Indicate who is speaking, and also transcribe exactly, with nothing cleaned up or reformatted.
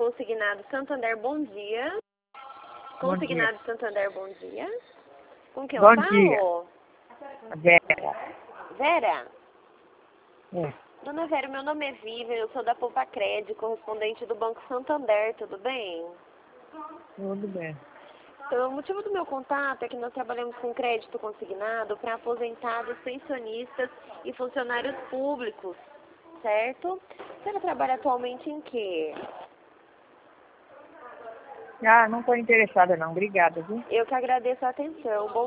Speaker 1: Consignado Santander, bom dia.
Speaker 2: Bom
Speaker 1: Consignado
Speaker 2: dia.
Speaker 1: Santander, bom dia. Com quem
Speaker 2: Bom
Speaker 1: eu falo?
Speaker 2: dia. Vera.
Speaker 1: Vera?
Speaker 2: É.
Speaker 1: Dona Vera, meu nome é Vivian, eu sou da Poupa Crédito, correspondente do Banco Santander, tudo bem?
Speaker 2: Tudo bem.
Speaker 1: Então, o motivo do meu contato é que nós trabalhamos com crédito consignado para aposentados, pensionistas e funcionários públicos, certo? A senhora trabalha atualmente em quê?
Speaker 2: Ah, não estou interessada não. Obrigada, viu?
Speaker 1: Eu que agradeço a atenção. Bom